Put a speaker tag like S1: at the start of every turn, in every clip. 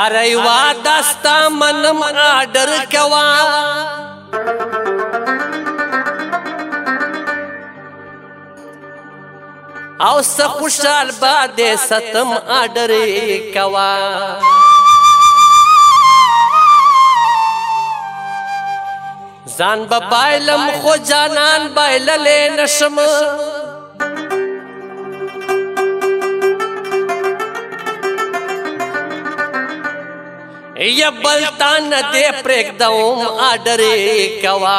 S1: اره واده ستا منم آډر کوا او سه خوشحال باندې ستم آډر کوا ځان به بایلم خو جانان بایللی نشم یا بلتا نه دې پرېږدم آډر کوا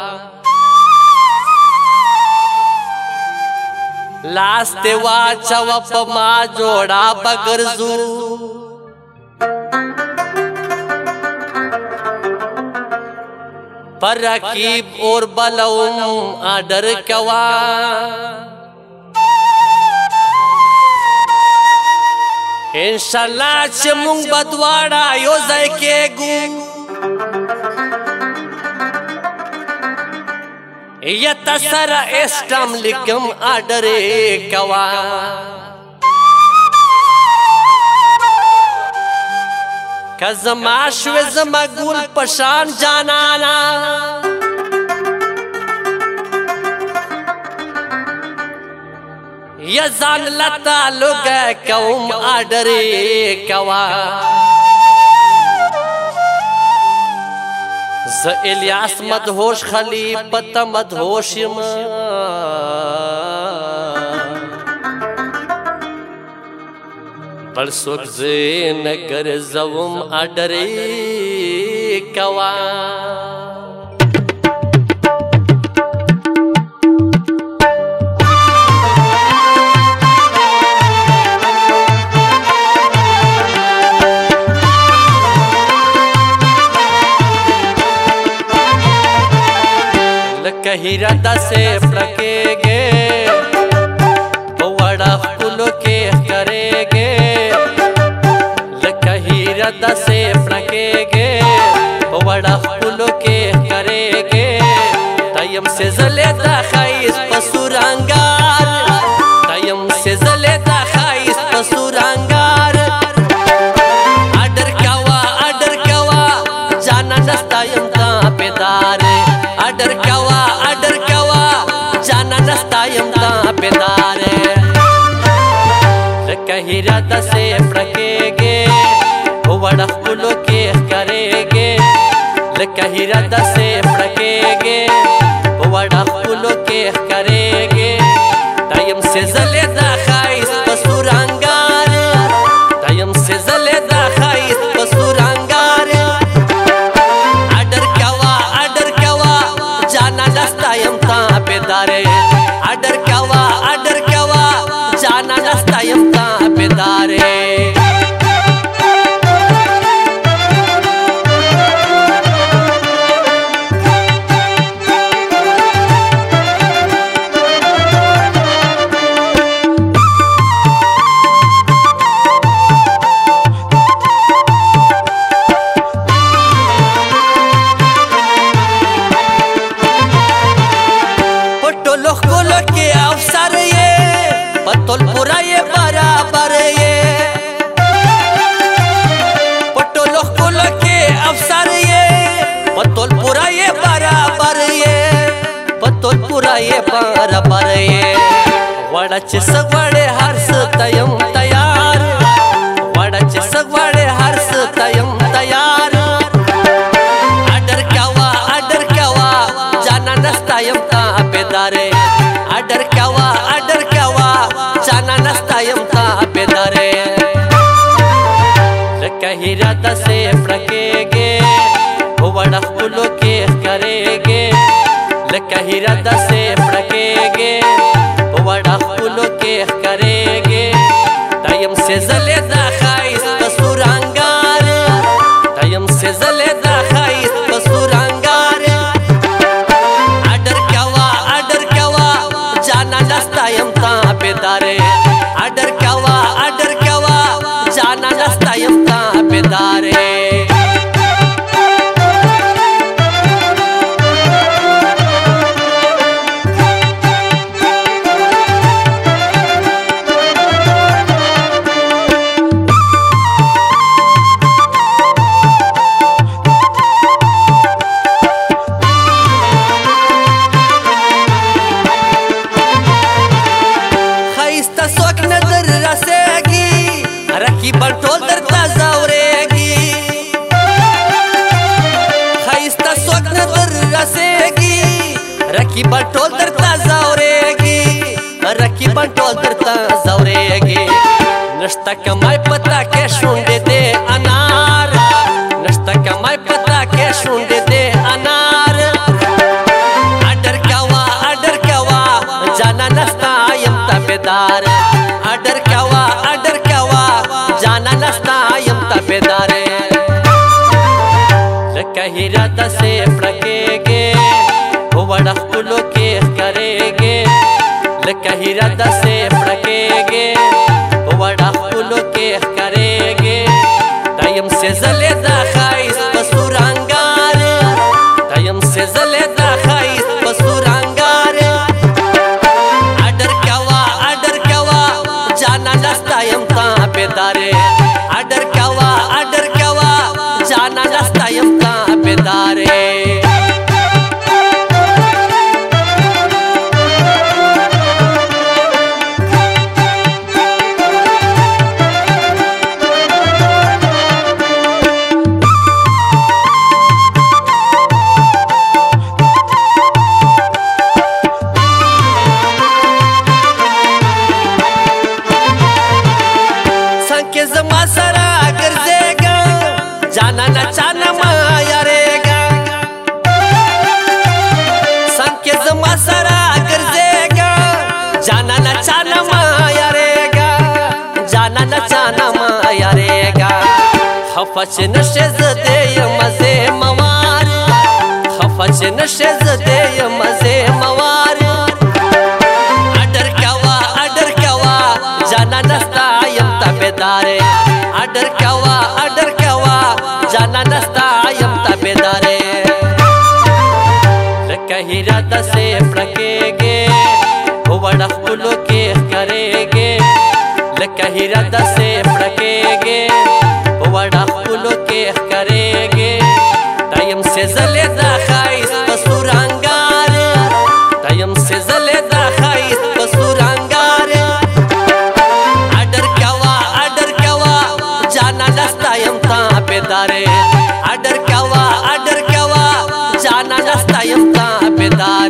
S1: لاس دې واچوه په ما جوړه به ګرځو پر رقیب اور بلوم آډر کوا انشاءاللہ چې مونږ به دواړه یو ځای کېږو یا تا سره اسټم لیکم آډر کوا که زما شوې زما ګل په شان جانانا یا ځان له تعلقه کوم آډر کوا زه الیاس مدهوش خلیفه ته مدهوش یم بل څوک زه نه ګرځوم آډر کوا हीरा दसे पड़केगे बड़ा फूलों के करेगे हीरा दसे पड़केगे बड़ा फूलों के करेगे तयम से जले दाखाइस पसुरंगार तयम से जले दाखाइस पसुरंगार आडर कवा जाना नस्तायम का पेदार आडर कवा जाना नस्तायम का पेदार हीरा दसे पड़केगे बड़ा फूलों के करेगे हीरा दसे पड़केगे बड़ा फूलों के करेगे तयम से जले दाखाइस पसुरंगार तयम से जले दाखाइस पसुरंगार आडर कवा जाना नस्तायम का पेदार आडर कवा जाना नस्तायम का पेदार वडाचे सगवाडे हर्ष तयम तयार वडाचे सगवाडे हर्ष तयम तयार आडर कवा जाना नस्तायम का पेदारे आडर कवा जाना नस्तायम का पेदारे हीरा दसे पड़केगे बड़ा फूलों के करेगे हीरा दसे पड़केगे बड़ा फूलों के करेगे तयम से जले दाखाइस पसुरंगार तयम से जले दाखाइस पसुरंगार आडर कवा जाना नस्तायम का पेदारे आडर कवा जाना नस्तायम का पेदारे کنټرول درته زورېږي نشته کمای پتا کې شونډې دې انار نشته کمای پتا کې شونډې دې انار اډر کوا جانا نستا یم تابعدار اډر کوا جانا نستا یم تابعدار لکه هیرا دسې پړکېږي وړه خپلو کې ښکارېږي لکه هیرا دسې پړکېږي وړه خپلو کې ښکارېږي دا یم سېزلې دا ښایست په سور انګار دا یم سېزلې دا ښایست په سور انګار اډر کوا جانا نستا یم تابعدار اډر کوا جانا نستا یم تابعدار زما سره ګرځېږه جانا نه چانه ما یارېږه څنګ کې زما سره ګرځېږه جانا نه چانه ما یارېږه جانا نه چانه ما یارېږه خفه چې نشې زه دې یم زه موار خفه چې نشې زه دې یم زه موار اډر کوا جانا نستا یم تابعدار اډر کوا جانا نستا یم تابعدار لکه هیرا دسې پړکېږي وړه خپلو کې ښکارېږي لکه هیرا دسې پړکېږي وړه خپلو کې ښکارېږي دا یم سېزلې دا ښایست په سور انګار دا یم سېزلې دا ښایست په سور انګار اډر کوا جانا نستا یم تابعدار اډر کوا جانا نستا یم تابعدار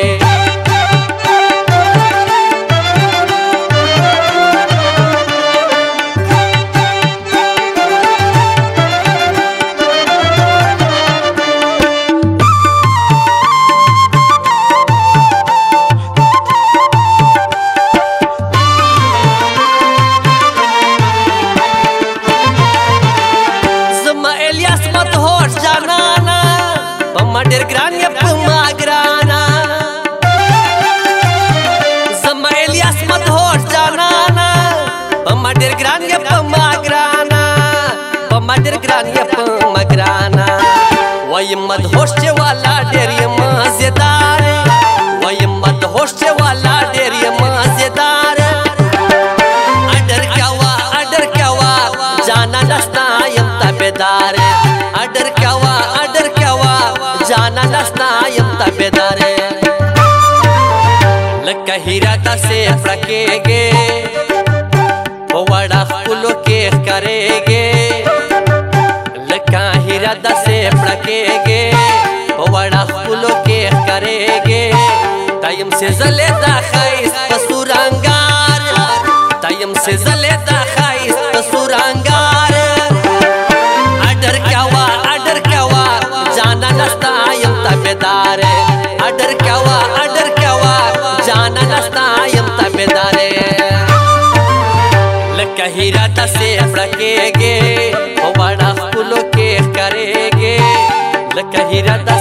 S1: ډېر ګران یې په ما ګرانا زما الیاس مدهوش جانانا په ما ډېر ګران یې په ما ګرانا په ما ډېر ګران یې په ما ګرانا وایم مدهوش چې والا ډېر یې مزیدار وایم مدهوش چې والا ډېر یې مزیدار اډر کوا جانا نستا یم تابعدار اډر کوا جانا نستا یم تابعدار لکه هیرا دسې پړکېږي وړه خپلو کې ښکارېږي لکه هیرا دسې پړکېږي وړه خپلو کې ښکارېږي دا یم سېزلې دا ښایست په سور انګار دا یم سېزلې دا ښایست په سور انګار اډر کوا جانا نستا یم تابعدار اډر کوا جانا نستا یم تابعدار لکه هیرا دسې پړکېږي وړه خپلو کې ښکارېږي لکه هیرا